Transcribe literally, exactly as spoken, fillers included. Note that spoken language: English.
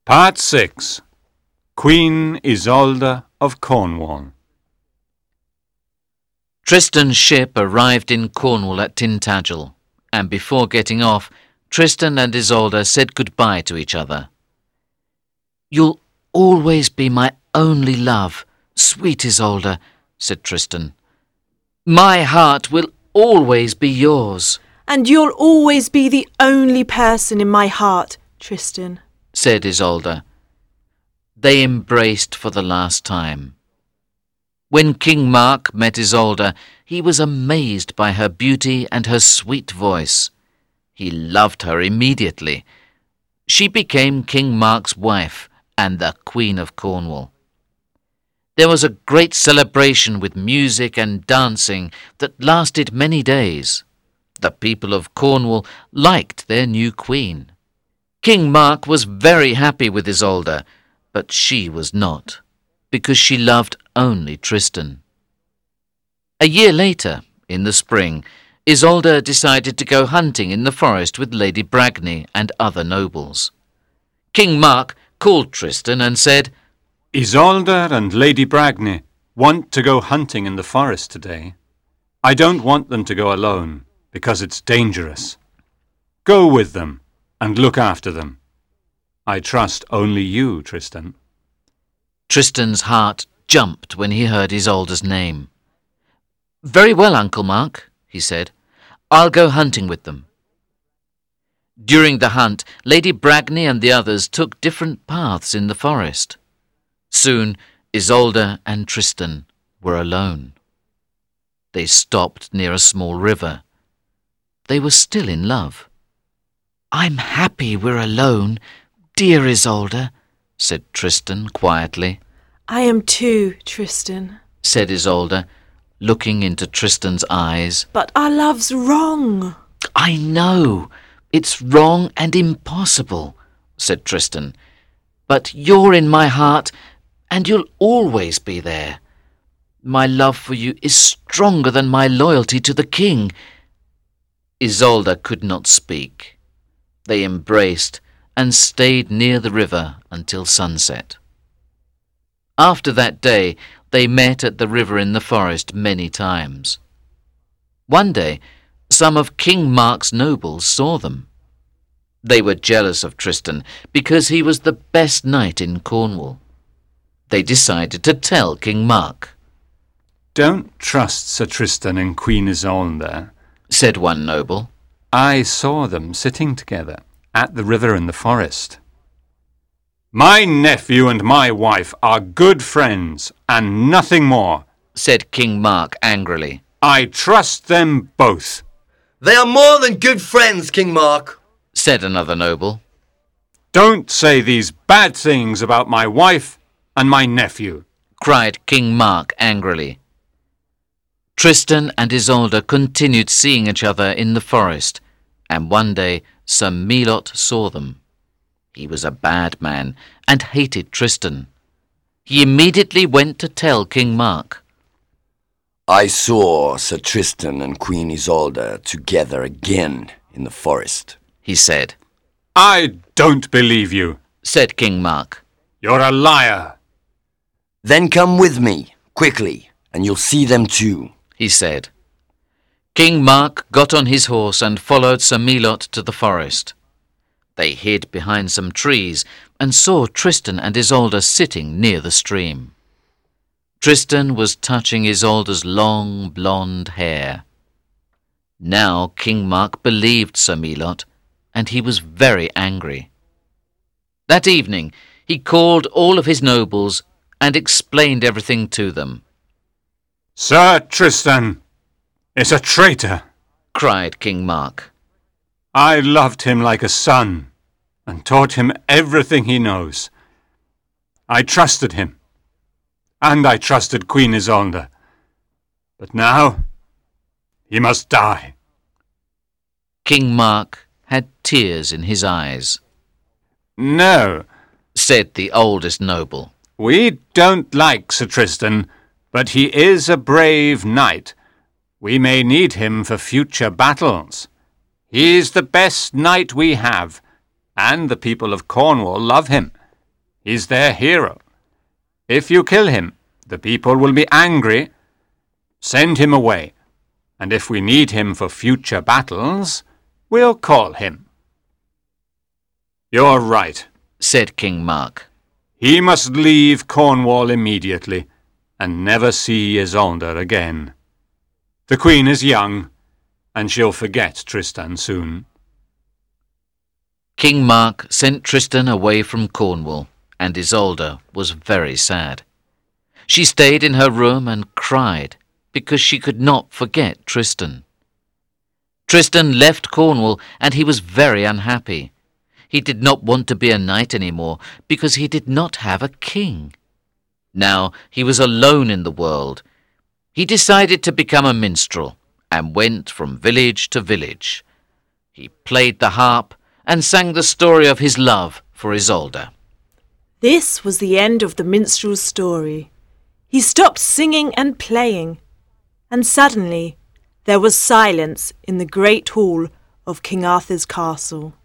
Part six. Queen Isolde of Cornwall. Tristan's ship arrived in Cornwall at Tintagel, and before getting off, Tristan and Isolde said goodbye to each other. "You'll always be my only love, sweet Isolde," said Tristan. "My heart will always be yours." "And you'll always be the only person in my heart, Tristan," said Isolde. They embraced for the last time. When King Mark met Isolde, he was amazed by her beauty and her sweet voice. He loved her immediately. She became King Mark's wife and the Queen of Cornwall. There was a great celebration with music and dancing that lasted many days. The people of Cornwall liked their new queen. King Mark was very happy with Isolde, but she was not, because she loved only Tristan. A year later, in the spring, Isolde decided to go hunting in the forest with Lady Bragny and other nobles. King Mark called Tristan and said, Isolde and Lady Bragny want to go hunting in the forest today. I don't want them to go alone, because it's dangerous. Go with them and look after them. I trust only you, Tristan. Tristan's heart jumped when he heard Isolde's name. "Very well, Uncle Mark," he said. "I'll go hunting with them." During the hunt, Lady Bragny and the others took different paths in the forest. Soon, Isolde and Tristan were alone. They stopped near a small river. They were still in love. "I'm happy we're alone, dear Isolde," said Tristan quietly. "I am too, Tristan," said Isolde, looking into Tristan's eyes. "But our love's wrong." "I know. It's wrong and impossible," said Tristan. "But you're in my heart, and you'll always be there. My love for you is stronger than my loyalty to the king." Isolde could not speak. They embraced and stayed near the river until sunset. After that day, they met at the river in the forest many times. One day, some of King Mark's nobles saw them. They were jealous of Tristan because he was the best knight in Cornwall. They decided to tell King Mark. Don't trust Sir Tristan and Queen Isolde, said one noble. I saw them sitting together at the river in the forest. My nephew and my wife are good friends and nothing more, said King Mark angrily. I trust them both. They are more than good friends, King Mark, said another noble. Don't say these bad things about my wife and my nephew, cried King Mark angrily. Tristan and Isolde continued seeing each other in the forest, and one day Sir Melot saw them. He was a bad man and hated Tristan. He immediately went to tell King Mark. I saw Sir Tristan and Queen Isolde together again in the forest, he said. I don't believe you, said King Mark. You're a liar. Then come with me, quickly, and you'll see them too, he said. King Mark got on his horse and followed Sir Melot to the forest. They hid behind some trees and saw Tristan and Isolde sitting near the stream. Tristan was touching Isolde's long blonde hair. Now King Mark believed Sir Melot, and he was very angry. That evening he called all of his nobles and explained everything to them. Sir Tristan is a traitor, cried King Mark. I loved him like a son and taught him everything he knows. I trusted him, and I trusted Queen Isolde. But now he must die. King Mark had tears in his eyes. No, said the oldest noble. We don't like Sir Tristan, but he is a brave knight. We may need him for future battles. He's the best knight we have, and the people of Cornwall love him. He's their hero. If you kill him, the people will be angry. Send him away, and if we need him for future battles, we'll call him." "You're right," said King Mark. "He must leave Cornwall immediately and never see Isolde again. The Queen is young, and she'll forget Tristan soon." King Mark sent Tristan away from Cornwall, and Isolde was very sad. She stayed in her room and cried because she could not forget Tristan. Tristan left Cornwall, and he was very unhappy. He did not want to be a knight anymore because he did not have a king. Now he was alone in the world. He decided to become a minstrel and went from village to village. He played the harp and sang the story of his love for Isolde. This was the end of the minstrel's story. He stopped singing and playing, and suddenly there was silence in the great hall of King Arthur's castle.